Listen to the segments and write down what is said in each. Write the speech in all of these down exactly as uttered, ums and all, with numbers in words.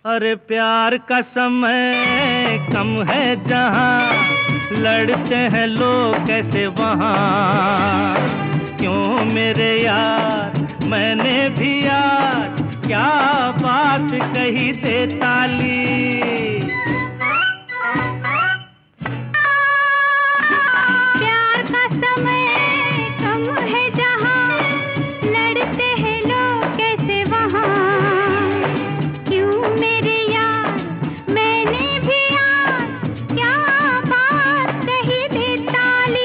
अरे प्यार का समय कम है जहाँ, लड़ते हैं लोग कैसे वहाँ। क्यों मेरे यार मैंने भी यार क्या बात कही दे ताली। प्यार का समय कम है जहाँ, लड़ते हैं लोग कैसे वहाँ। क्यों मेरे यार मैंने भी यार क्या बात कही दे ताली।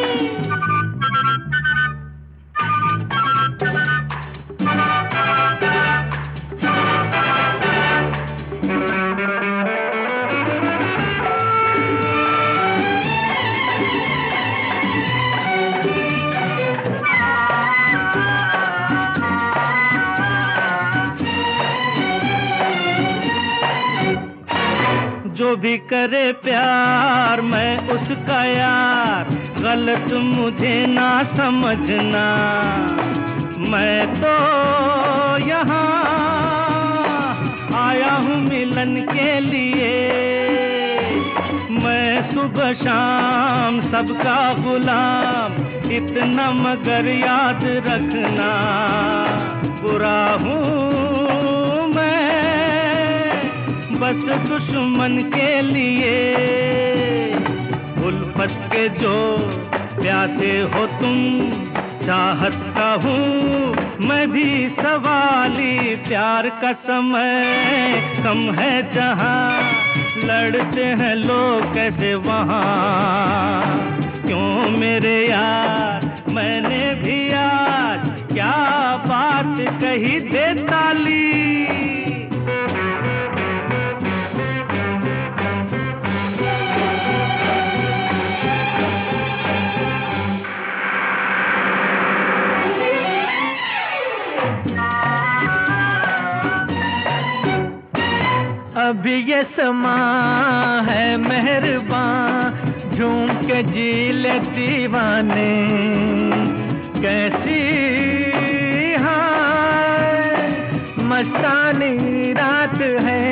जो भी करे प्यार मैं उसका यार, गलत मुझे ना समझना। मैं तो यहाँ आया हूँ मिलन के लिए, मैं सुबह शाम सबका गुलाम, इतना मगर याद रखना। बुरा हूँ मैं बस दुश्मन के लिए, उल्फत के जो प्यासे हो तुम, चाहत का हूँ मैं भी सवाली। प्यार का समय कम है जहाँ, लड़ते हैं लोग कैसे वहाँ। क्यों मेरे यार मैंने भी आज क्या बात कही दे ताली। अभी ये समा है मेहरबान, झूम के जी ले दीवाने। कैसी हाँ मस्तानी रात है,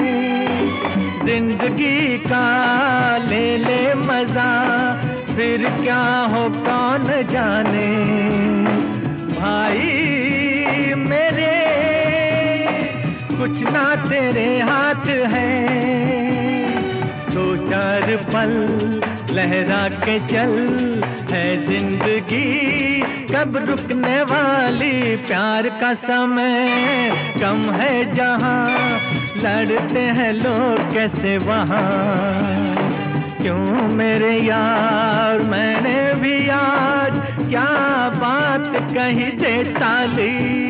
जिंदगी का ले ले मजा, फिर क्या हो कौन जाने। भाई मेरे कुछ ना तेरे हाथ है, दो चार पल लहरा के चल, है जिंदगी कब रुकने वाली। प्यार का समय कम है जहाँ, लड़ते हैं लोग कैसे वहाँ। क्यों मेरे यार मैंने भी आज क्या बात कही दे ताली।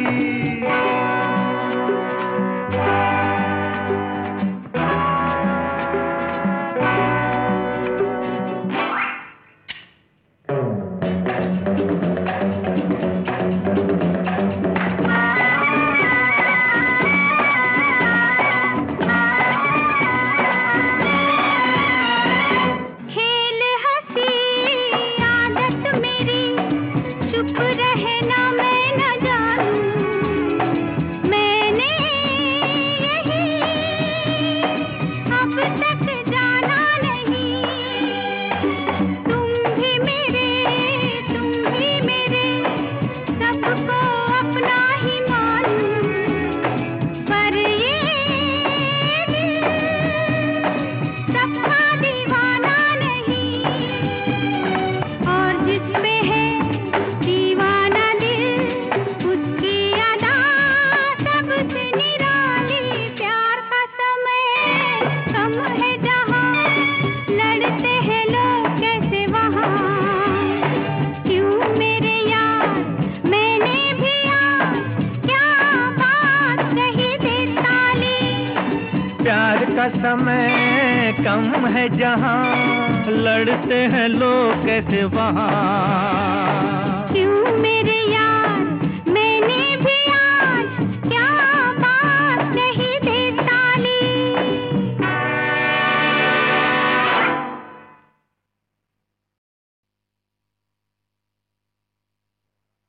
समय कम है जहाँ, लड़ते हैं लोग कैसे वहाँ। क्यों मेरे यार